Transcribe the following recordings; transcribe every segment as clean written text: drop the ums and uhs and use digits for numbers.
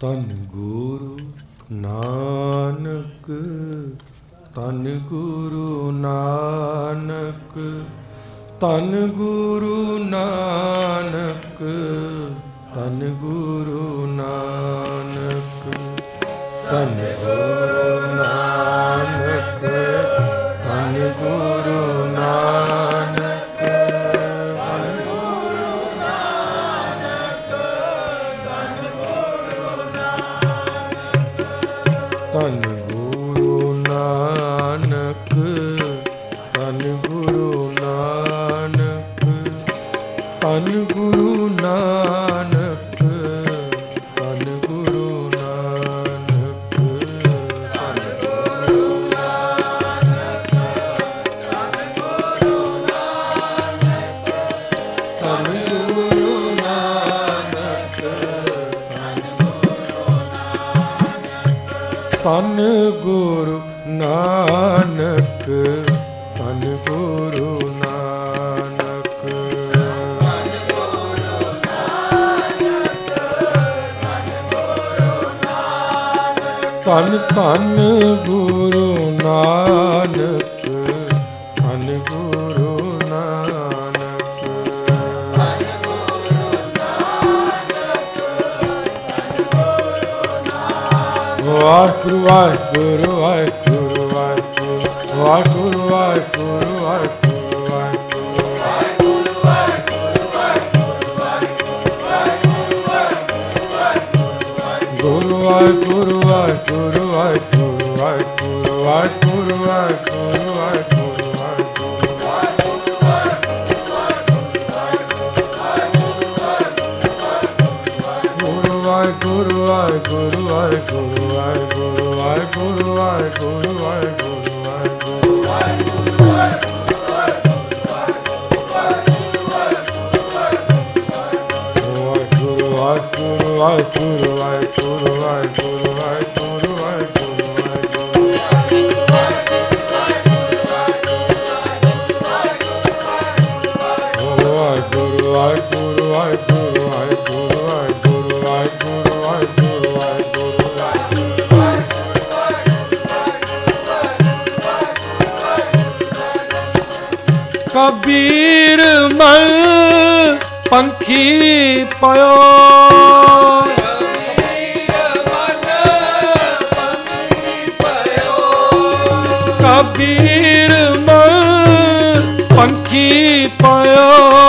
तन गुरु नानक, तन गुरु नानक, तन गुरु नानक, तन गुरु नानक, तन गुरु नानक, तन गुरु नानक, तन गुरु नानक, तन गुरु नानक, तन गुरु नानक, तन गुरु नानक, तन गुरु नानक, तन गुरु नानक, तन गुरु नानक, तन गुरु नानक, तन गुरु नानक, तन तन गुरु नानक, तन गुरु नानक, वाहिगुरु वाहिगुरु वाहिगुरु वाहिगुरु वाहिगुरु वाहिगुरु वाहिगुरु गुरु वाहिगुरु वाहिगुरु वाहिगुरु वाहिगुरु वाहिगुरु वाहिगुरु वाहिगुरु वाहिगुरु वाहिगुरु वाहिगुरु वाहिगुरु वाहिगुरु वाहिगुरु वाहिगुरु वाहिगुरु वाहिगुरु वाहिगुरु वाहिगुरु कबीर मल पंखी पयो, कबीर मल पंखी पयो,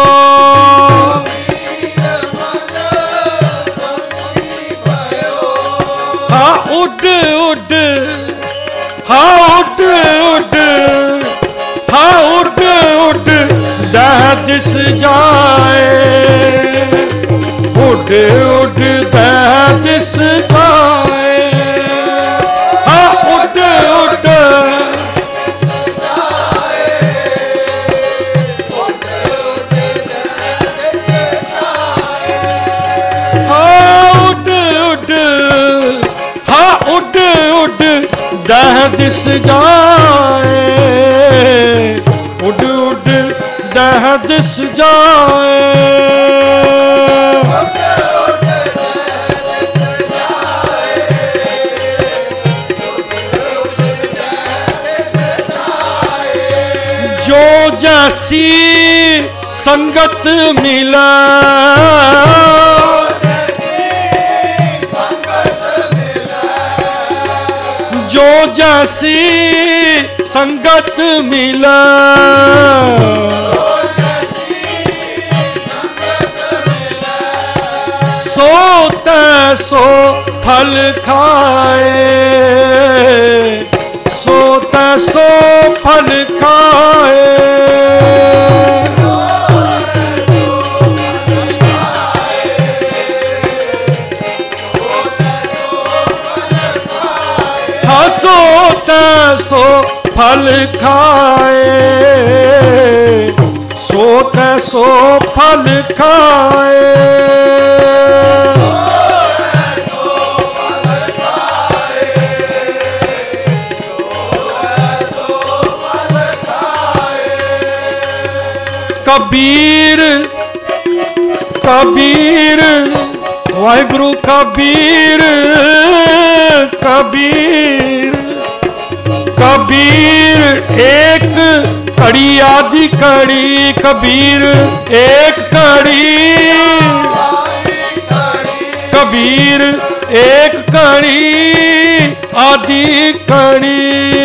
हाँ उड उड, हाँ उड उड, हाँ उड उड दह दिस जाए, उड उड दह दिस जाए, हाँ उड उड, हाँ उड उड, हाँ उड उड दह दिस जाए, उड उड दह दिस जाए, जो जैसी संगत मिला, जो जैसी संगत मिला, सो तैसो फल खाए, सो तैसो फल खाए, हाँ सो तैसो फल खाए, सो तैसो फल खाए, कबीर कबीर वाहिगुरु कबीर कबीर कबीर एक घड़ी आदि घड़ी कबीर एक घड़ी कबीर एक घड़ी आदि घड़ी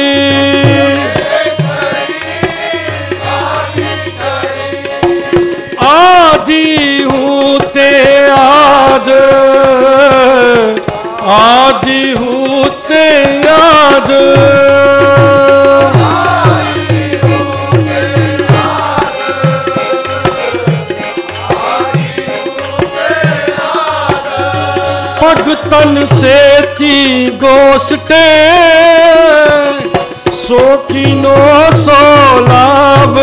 आदि होते आद आदि होते याद भगतन से थी गोष्ठे सो किनो सो लाभ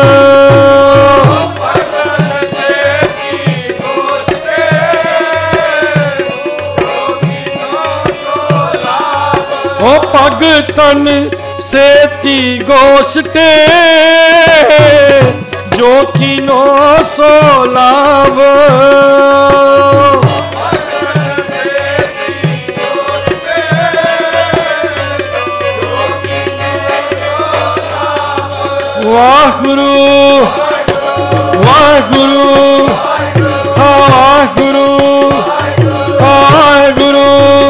भगतन से थी गोष्ठे जो किनो सो लाभ वाहिगुरु वाहिगुरु वाहिगुरु वाहिगुरु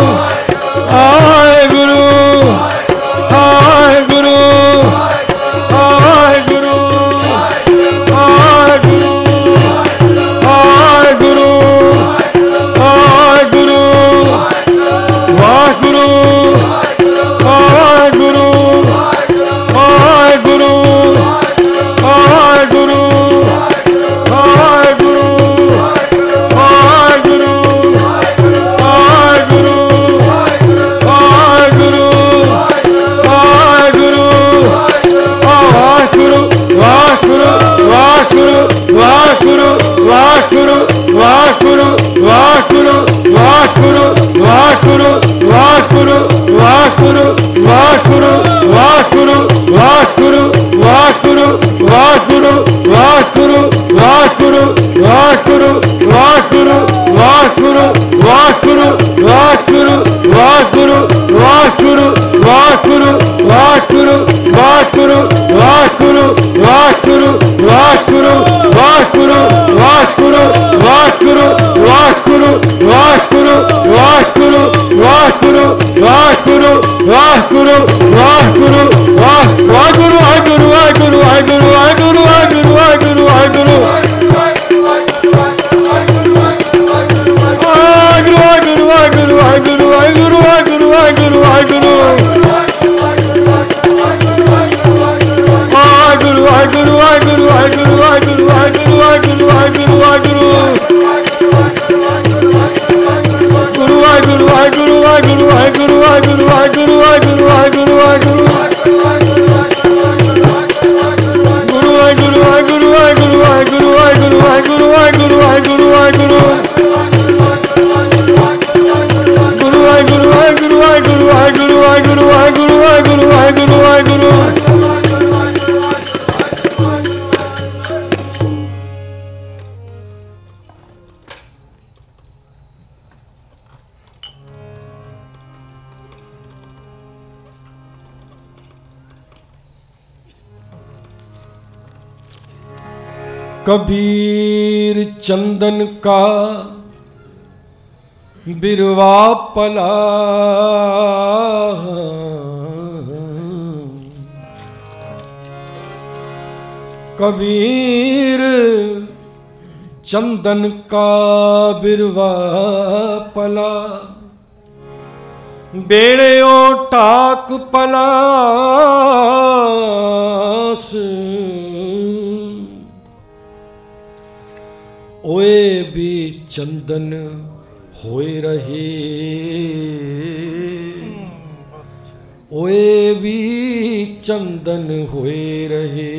वाहिगुरु वाहिगुरु वाहिगुरु वाहिगुरु वाहिगुरु वाहिगुरु वाहिगुरु वाहिगुरु वाहिगुरु वाहिगुरु कबीर चंदन का बिरवा पला कबीर चंदन का बिरवा पला बेड़ो टाक पलास ओए भी चंदन होए रहे ओए भी चंदन होए रहे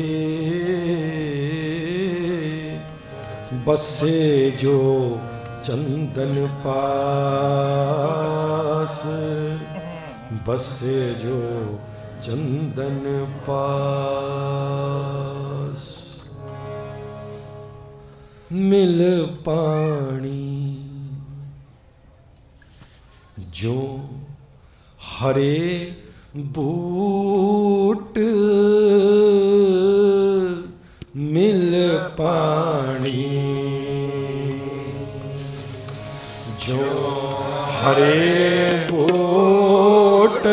बसे जो चंदन पास बसे जो चंदन पास मिल पानी जो हरे बूट मिल पानी, जो हरे बूट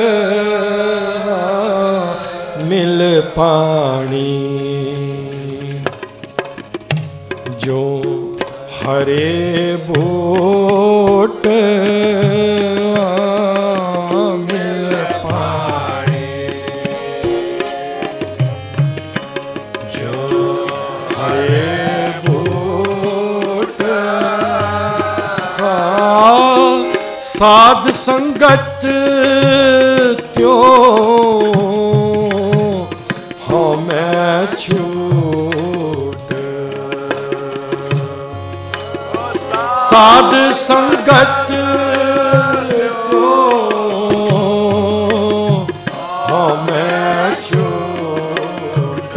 मिल पानी, जो हरे बूट मिल पानी, जो हरे बूट साध संगत त्यों हमें छूट, साध संगत त्यों हमें छूट,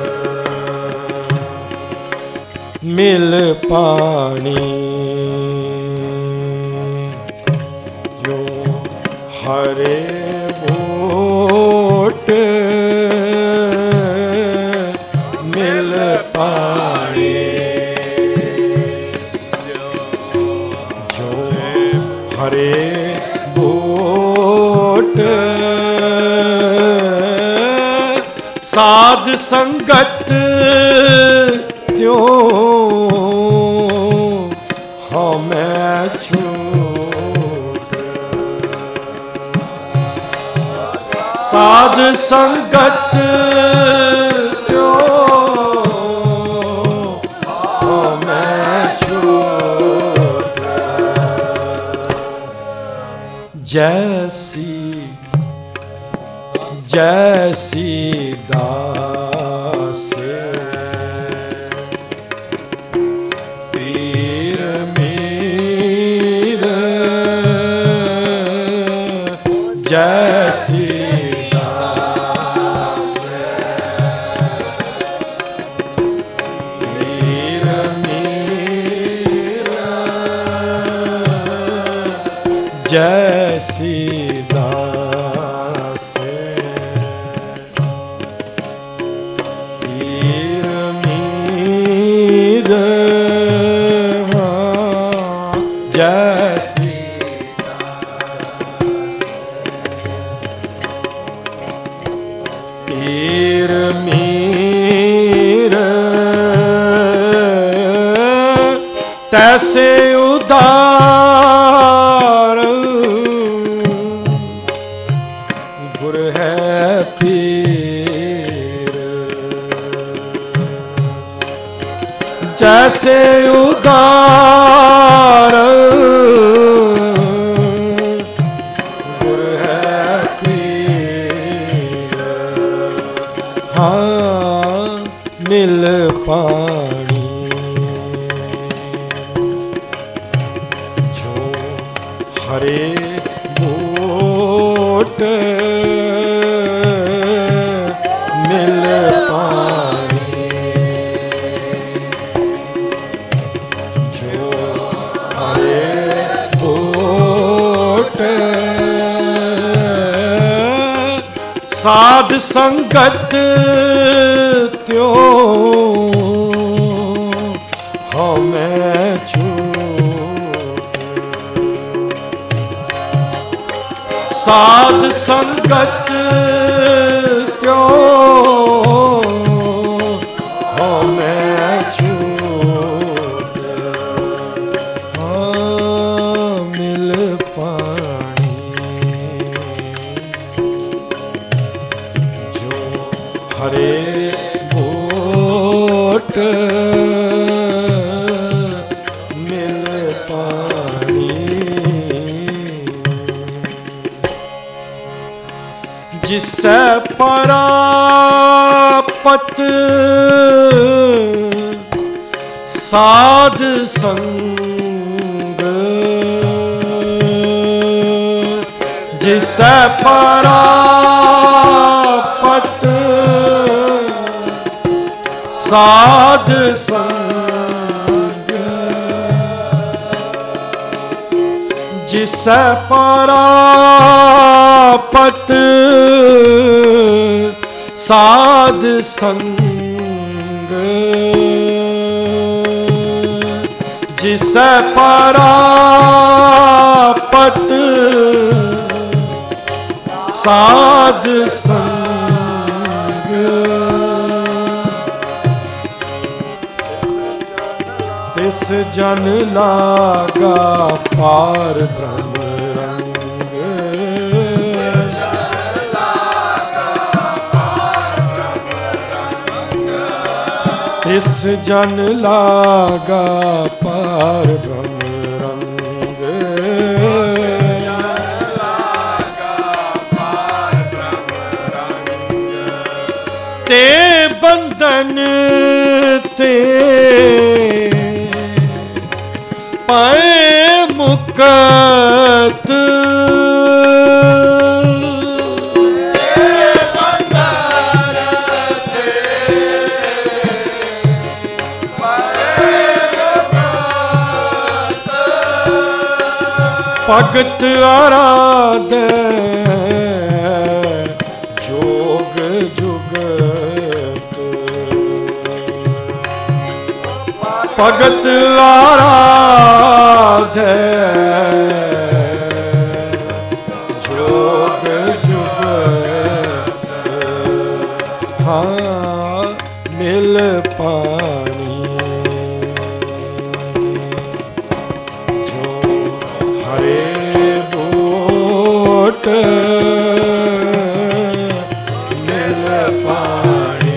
मिल पानी, जो हरे बूट मिल पानी, जो हरे बूट साध संगत त्यों हमें छूट, साध संगत त्यों हमें छूट, जैसी जैसी दास पीर मीर, जैसी दास पीर मीर, जैसी दास पीर मीर, जैसी पीर मीर, तैसे उदार गुर है पीर, जैसे उदार गुर है पीर, हाँ मिल पानी, जो हरे बूट मिल पानी, जो हरे बूट साध संगत त्यों हमें छूट, साध संगत त्यों हमें छूट, हाँ मिल पानी, जो हरे बूट मिल पानी, जिससे परापत साध संग, जिससे परापत साध संग, जिसै परापत साध संग, जिसै परापत साध संग, तिस जन लागा पार ब्रह्म रंग, तिस जन लागा पार ब्रह्म रंग, ते बंधन ते पाए मुक्त, भगत आराधे जोग जुगत, भगत आराधे जोग जुगत, हाँ मिल पानी जो हरे बोट मिल पानी,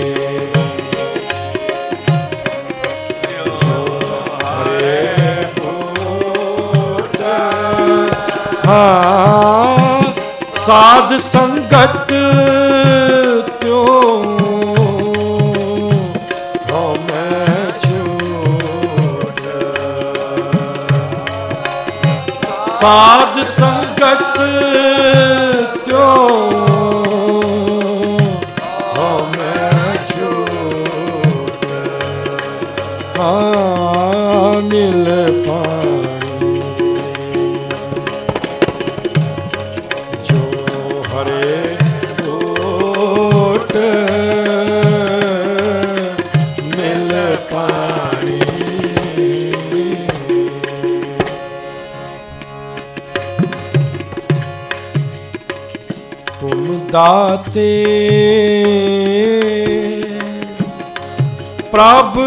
हाँ साध संगत त्यों हमें छूट, साध संगत त्यों हमें छूट, हाँ मिल पानी मिल पानी। तुम दाते प्रभु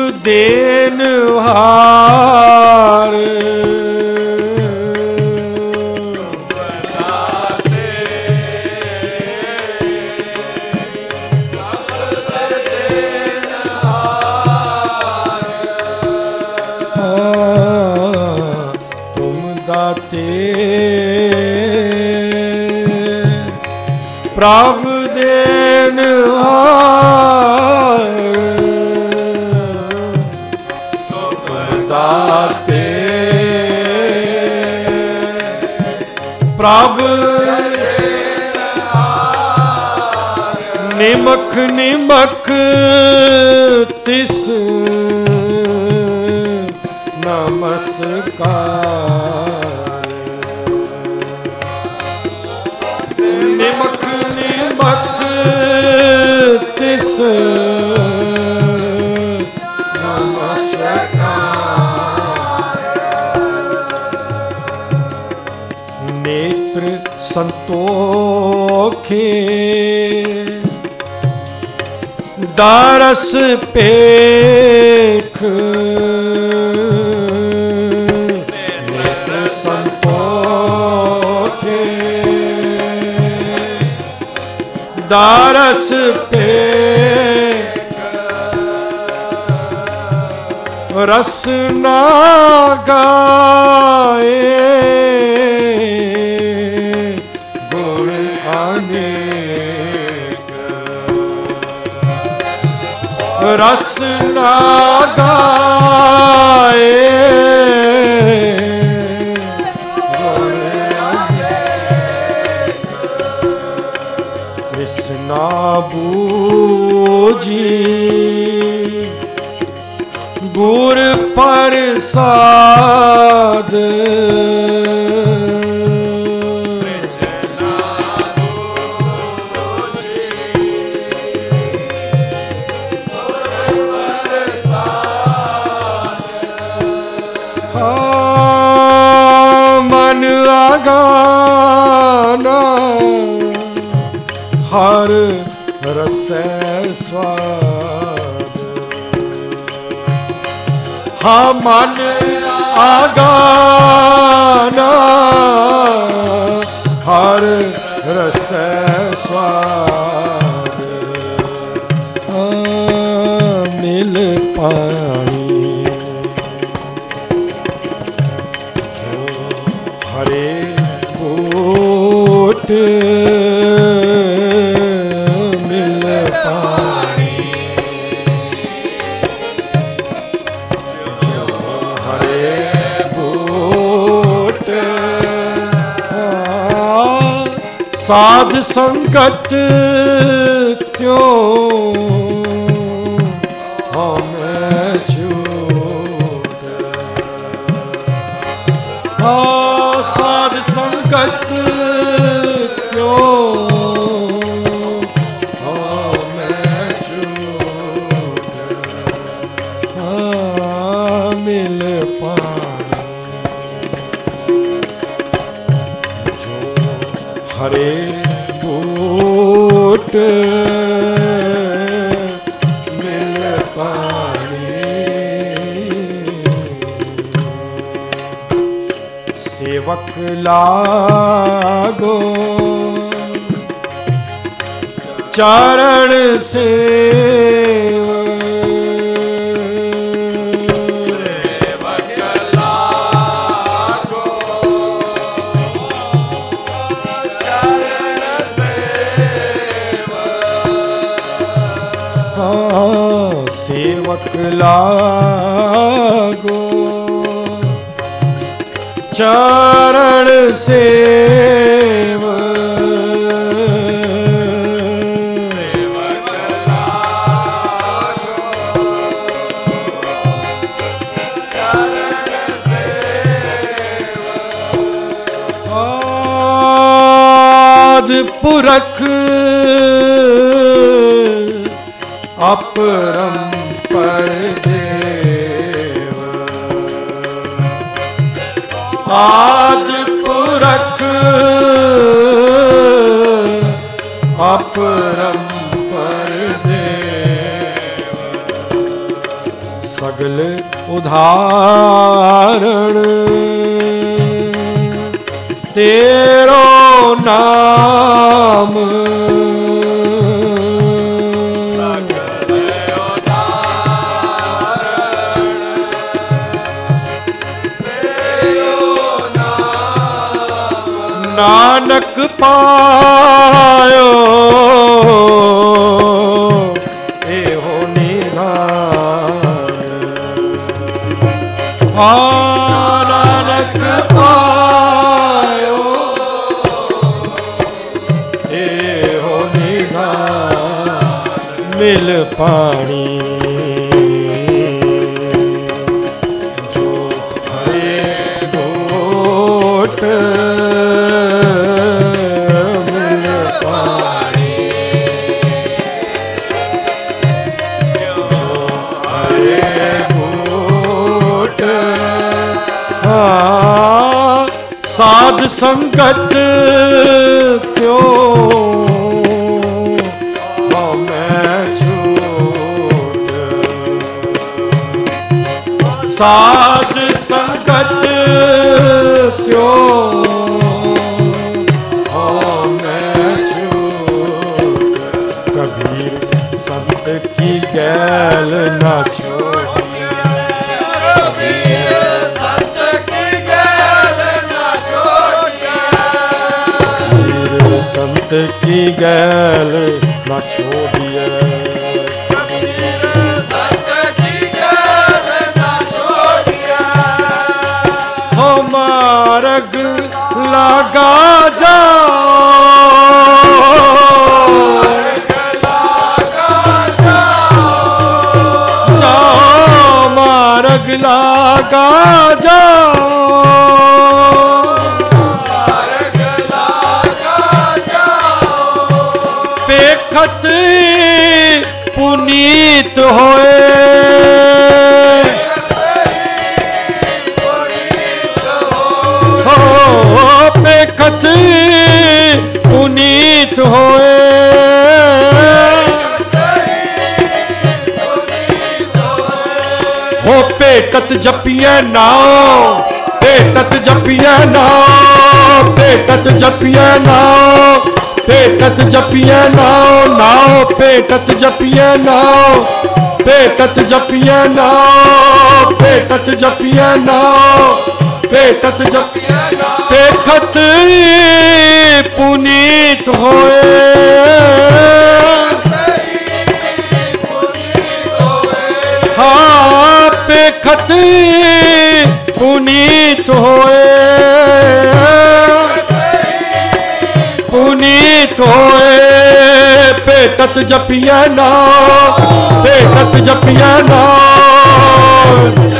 देनहार, प्रभु देनहार, दाते प्रभु निमख निमख तिस नमस्कार, निमख निमख तिस नमस्कार, नेत्र संतोखे दारस पेख, नेत्र संतोखे दारस पेख, रस ना गाए गुण अनेक, रस ना गाए गुण अनेक, कृष्णा बूझी गुर प्रसाद, मन आगाना हर रस स्वाद मिल पाई हरे कोट मिल पाई हरे कोट साध संगत क्यों हमें छूट साध संगत क्यों हमें छूट मिल पाए हरे बूट मिल पाए सेवक लागो चरण सेव सेवक लागो चरण सेव आद पुरख अपरंपर देव आद पुरख अपरंपर देव सगल उदाहरण तेरो नाम नानक पायो एहो निधान नानक पायो एहो निधान मिल पानी जो हरे घोट साध संगत क्यों हमें छूट साध संगत क्यों हमें छूट कबीर संत की गैल न छोड़ संत की गैल न छोड़िए संत की गैल न छोड़िए हो मार्ग लगा जाओ मार्ग लगा जाओ पुनीत होए हो पेखत पुनीत होए हो पेखत जपिया नाओ भेटत जपिए नाओ भेटत जपिए नाओ भेटत जपिए नाओ नाओ भेटत जपिए नाओ भेटत जपिए नाओ भेटत जपिए नाओ भेटत जपिए नाओ देखत पुनीत होए हाँ देखत पुनीत होए पुनीत होए भेटत जपिए नाओ भेटत जपिए नाओ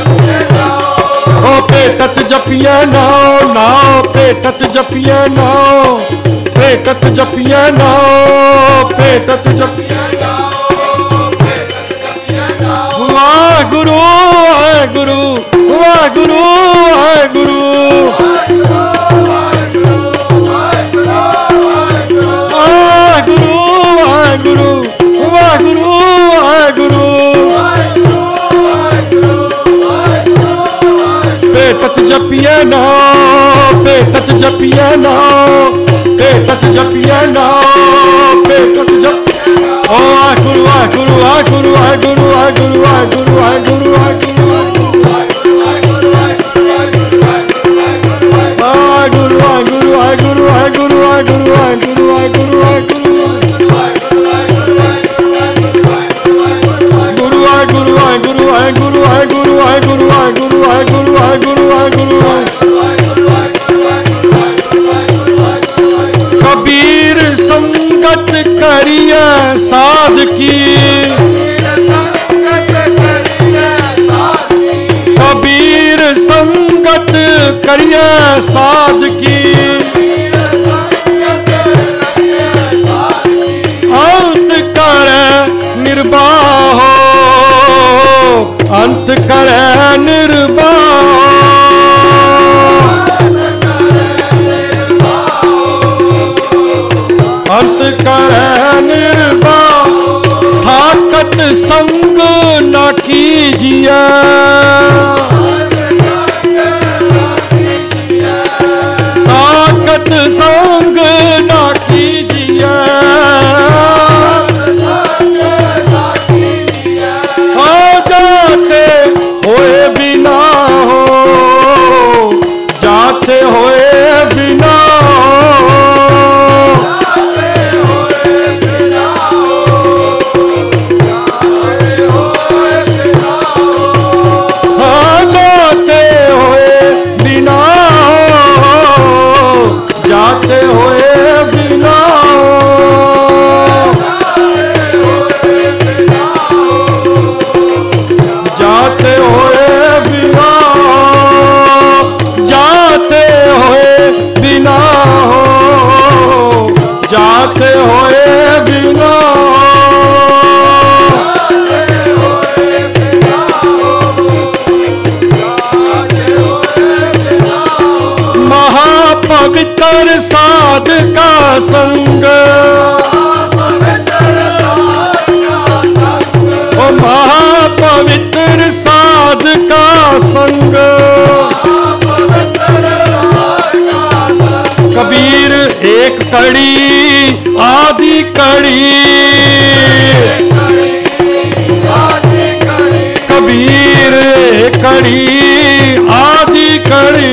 ओ भेटत जपिए नाओ नाओ भेटत जपिए नाओ भेटत जपिए नाओ भेटत जपिए वाहेगुरु वाहेगुरु वाहेगुरु वाहेगुरु वाहेगुरु वाहेगुरु वाहेगुरु भेटत जपिए नाओ भेटत जपिए नाओ भेटत जपिए नाओ भेटत जप ओ वाहेगुरु वाहेगुरु वाहेगुरु वाहेगुरु वाहेगुरु वाहेगुरु वाहेगुरु वाहेगुरु वाहेगुरु वाहेगुरु वाहेगुरु वाहेगुरु वाहेगुरु वाहेगुरु वाहेगुरु वाहेगुरु गुरु वाहेगुरु वाहेगुरु वाहेगुरु वाहेगुरु वाहेगुरु वाहेगुरु वाहेगुरु वाहेगुरु वाहेगुरु कबीर संगत करिए साध की कबीर संगत करिए साध की अंत करे निर्वाह अंत करे निर्वाह अंत करे निर्वाह साकत संग न कीजिए साकत संग न कीजिए हो जाते होए बिना हो जाते होए बिना जाते हुए बिना जाते हुए बिना जाते हुए बिना हो जाते हुए बिना महापवित्र साध का संग ओ महापवित्र साध का संग कबीर एक कड़ी आदि कड़ी कबीर एक कड़ी आदि कड़ी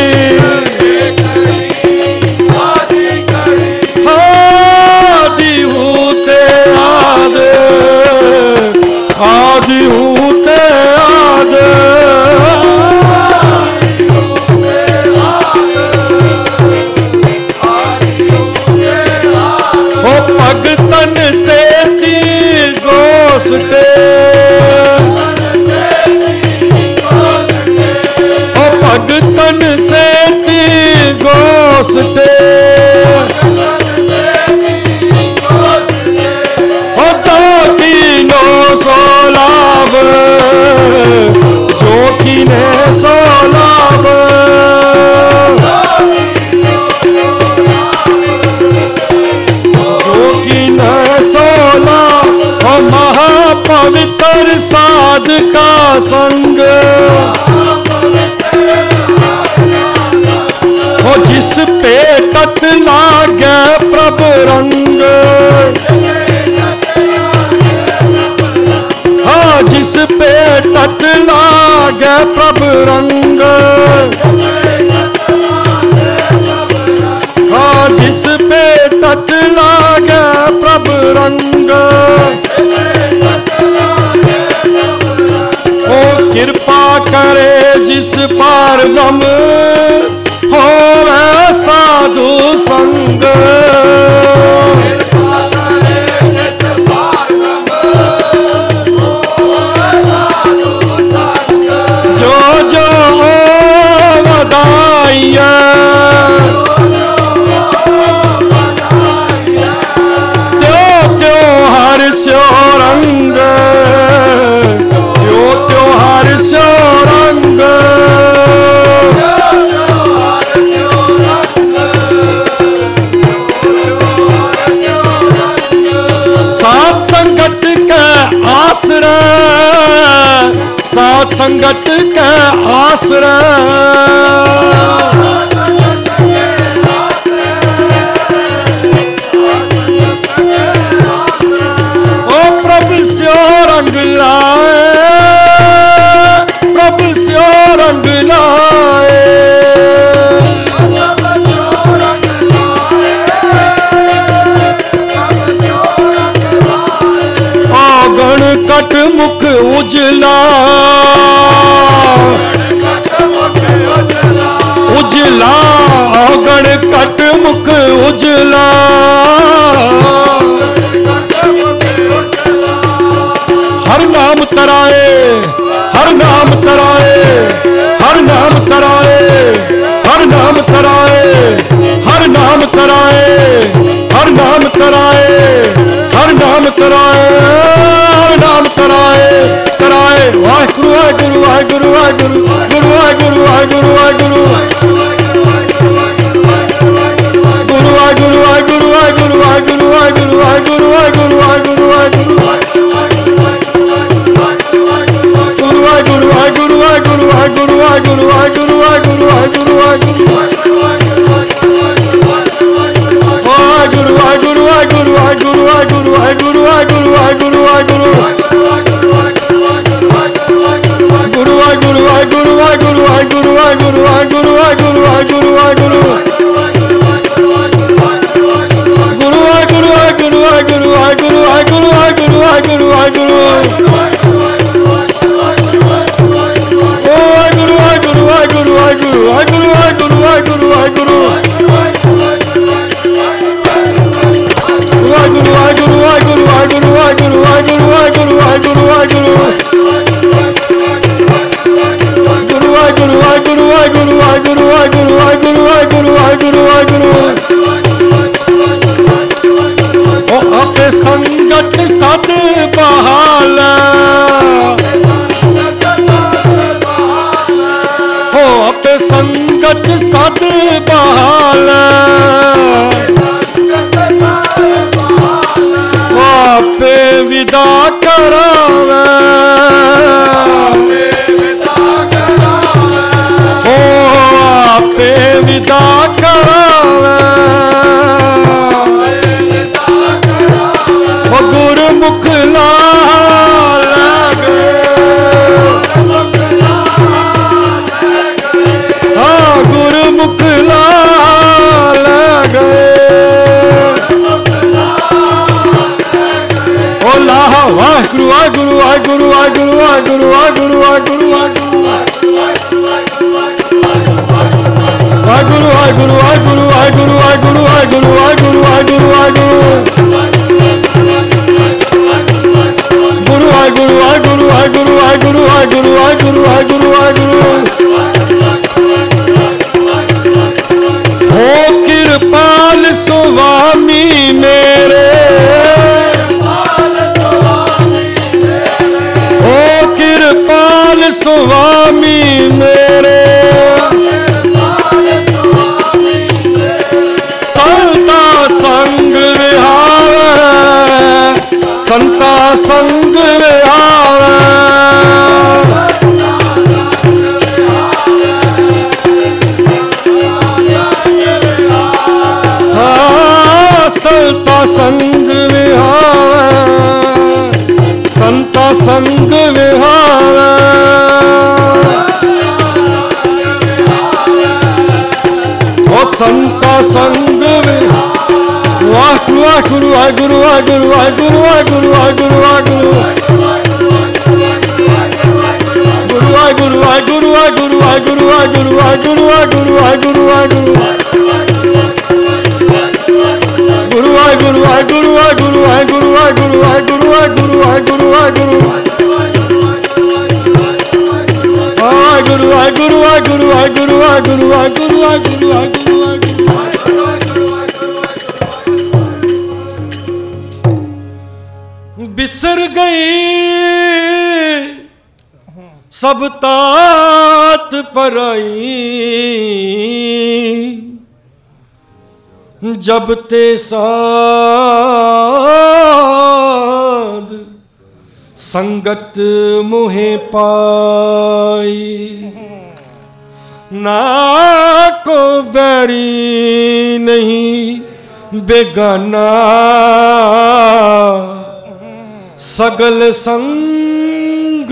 आदि होते आदे ओ भगतन से ती गोसते ओ भगतन से ती गोसते सोलाब जोगी ने सोलाब जोगी ने सोलाब और महापवित्र साध का संग जिस पे तत लागे प्रभ रंग, हाँ जिस पे तत लागे प्रभ रंग, हाँ जिस पे तत लागे प्रभ रंग। ओ कृपा करे जिस पार ब्रह्म होवे साधु संग, जो जो बधाइया त्यो त्यो हर्षो रंग, त्यो त्यो हर्षो रंग। सात संगत के आश्रय, सात संगत के आश्रय, ओ प्रभु स्यो रंग लाए, प्रभु स्यो रंग लाए, गण कट मुख उजला, उजला गण कट मुख उजला, हर नाम तराए, हर नाम तराए, हर नाम तराए, हर नाम तराए, हर नाम तराए, हर नाम तराए, हर नाम तराए, हर नाम तराए, तराए। वाहिगुरु वाहिगुरु वाहिगुरु वाहिगुरु, गुरु वाहिगुरु वाहिगुरु वाहिगुरु, गुरु वाहिगुरु वाहिगुरु वाहिगुरु वाहिगुरु वाहिगुरु वाहिगुरु वाहिगुरु वाहिगुरु वाहिगुरु, गुरु वाहिगुरु वाहिगुरु वाहिगुरु वाहिगुरु वाहिगुरु वाहिगुरु वाहिगुरु वाहिगुरु वाहिगुरु, वाहिगुरु वाहिगुरु वाहिगुरु वाहिगुरु वाहिगुरु वाहिगुरु वाहिगुरु वाहिगुरु वाहिगुरु, गुरु वाहिगुरु वाहिगुरु वाहिगुरु वाहिगुरु वाहिगुरु वाहिगुरु वाहिगुरु वाहिगुरु वाहिगुरु, गुरु वाहिगुरु वाहिगुरु वाहिगुरु वाहिगुरु वाहिगुरु वाहिगुरु वाहिगुरु वाहिगुरु, ओ वाहिगुरु वाहिगुरु वाहिगुरु वाहिगुरु वाहिगुरु वाहिगुरु वाहिगुरु वाहिगुरु, वाहिगुरु वाहिगुरु वाहिगुरु वाहिगुरु वाहिगुरु वाहिगुरु वाहिगुरु वाहिगुरु वाहिगुरु, गुरु वाहिगुरु वाहिगुरु वाहिगुरु वाहिगुरु वाहिगुरु वाहिगुरु वाहिगुरु वाहिगुरु वाहिगुरु, ओ अपे संगत सद बहाल, हो अपे संगत सद बहाल, आपे विदा करावे, ओ आपे विदा करावे, ओ गुरमुख लाल गए, हाँ गुरमुख लाल गए, वाहिगुरु वाहिगुरु वाहिगुरु वाहिगुरु वाहिगुरु वाहिगुरु वाहिगुरु वाहिगुरु, वाहिगुरु वाहिगुरु वाहिगुरु वाहिगुरु वाहिगुरु वाहिगुरु वाहिगुरु वाहिगुरु वाहिगुरु, गुरु वाहिगुरु वाहिगुरु वाहिगुरु वाहिगुरु वाहिगुरु वाहिगुरु वाहिगुरु वाहिगुरु, हो कृपाल स्वामी मेरे, कृपाल स्वामी मेरे, संता संग विहार, संता संग विहार, संग विहावे, संता संग विहावे। ओ संता संग विहावे। वाहिगुरु वाहिगुरु वाहिगुरु वाहिगुरु वाहिगुरु वाहिगुरु वाहिगुरु वाहिगुरु वाहिगुरु वाहिगुरु वाहिगुरु वाहिगुरु वाहिगुरु वाहिगुरु वाहिगुरु वाहिगुरु वाहिगुरु गुरु वाहिगुरु वाहिगुरु वाहिगुरु वाहिगुरु वाहिगुरु वाहिगुरु वाहिगुरु वाहिगुरु वाहिगुरु वाहिगुरु वाहिगुरु वाहिगुरु वाहिगुरु वाहिगुरु वाहिगुरु वाहिगुरु बिसर गई सब तात पराई, जब ते साध संगत मुहे पाई। ना को बैरी नहीं बेगाना, सगल संग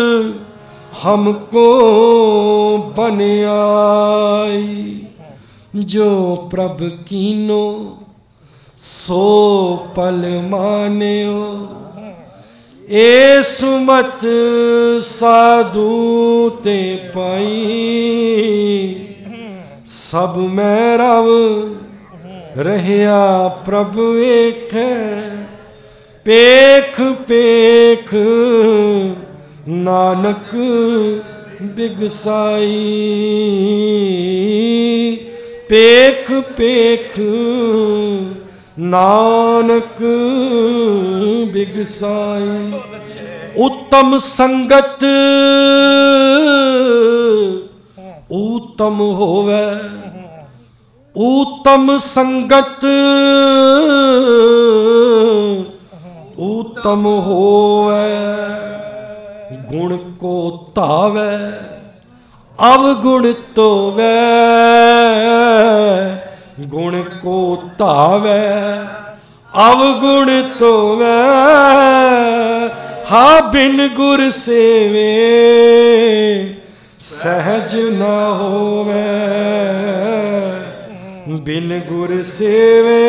हमको बन आई। जो प्रभ कीनो सो पल मान्यो, ए सुमत साधु ते पाई। सब मैं रव रहया प्रभु एक, पेख पेख नानक बिगसाई। पेख पेख नानक बिगसाई। उत्तम संगत उत्तम होवे, उत्तम संगत उत्तम होवे। गुण को तावे अवगुण तोवे, गुण को तावे अवगुण तोवे। हा बिन गुर सेवे सहज न होवे, बिन गुर सेवे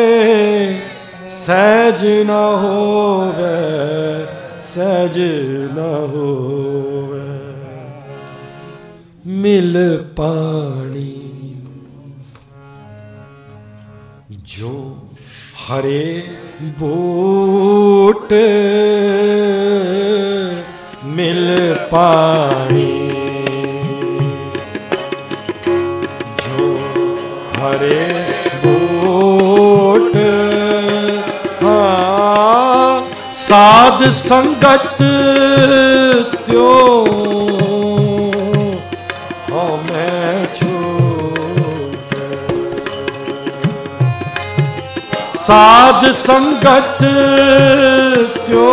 सहज न होवे, सहज न होवे। मिल पानी जो हरे बूट, मिल पानी जो हरे बूट। हाँ साध संगत त्यो हमें छूट। साध संगत त्यो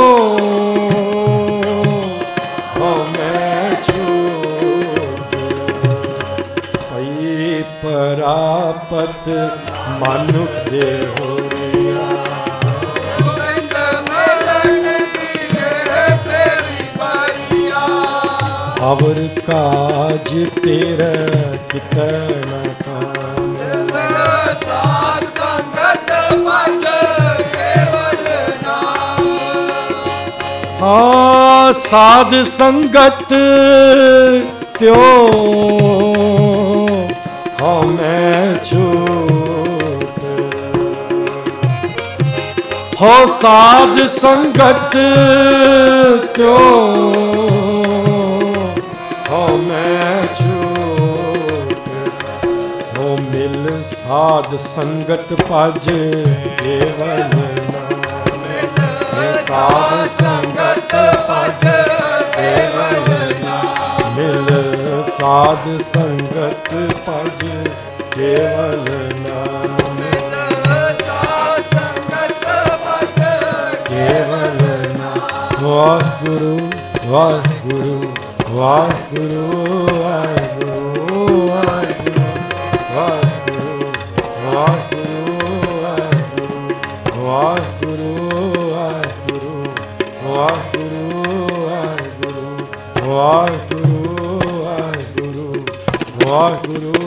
हमें छूट। सही परापत मानुख दे हो, अवर काज तेरा कितना काम। साध संगत पज केवल नाम। हाँ साध संगत त्यो हमें छूट। हो साध संगत त्यो हमें छूट। हो मिल साध संगत पज केवल नाम। साध संगत पज केवल नाम। मिल साध संगत पज केवल नाम। साध संगत पज केवल नाम। वाहिगुरु वाहिगुरु वाहिगुरु वाहिगुरु वाहिगुरु वाहिगुरु वाहिगुरु वाहिगुरु वाहिगुरु। वाहिगुरु वाहिगुरु वाहिगुरु वाहिगुरु